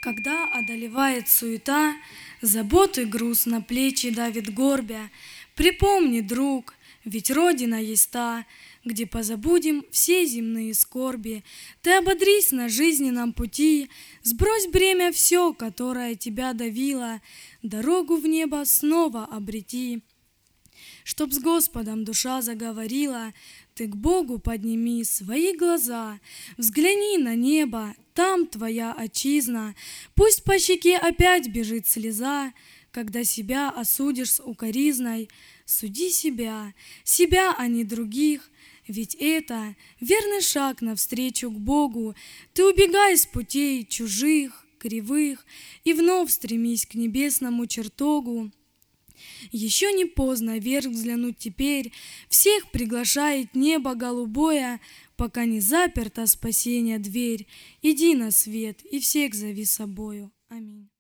Когда одолевает суета, забот и груз на плечи давит горбя, припомни, друг, ведь Родина есть та, где позабудем все земные скорби. Ты ободрись на жизненном пути, сбрось бремя все, которое тебя давило, дорогу в небо снова обрети. Чтоб с Господом душа заговорила, ты к Богу подними свои глаза, взгляни на небо, там твоя отчизна. Пусть по щеке опять бежит слеза, когда себя осудишь с укоризной. Суди себя, а не других, ведь это верный шаг навстречу к Богу. Ты убегай с путей чужих, кривых, и вновь стремись к небесному чертогу. Еще не поздно вверх взглянуть теперь, всех приглашает небо голубое, пока не заперта спасения дверь. Иди на свет и всех зови собою. Аминь.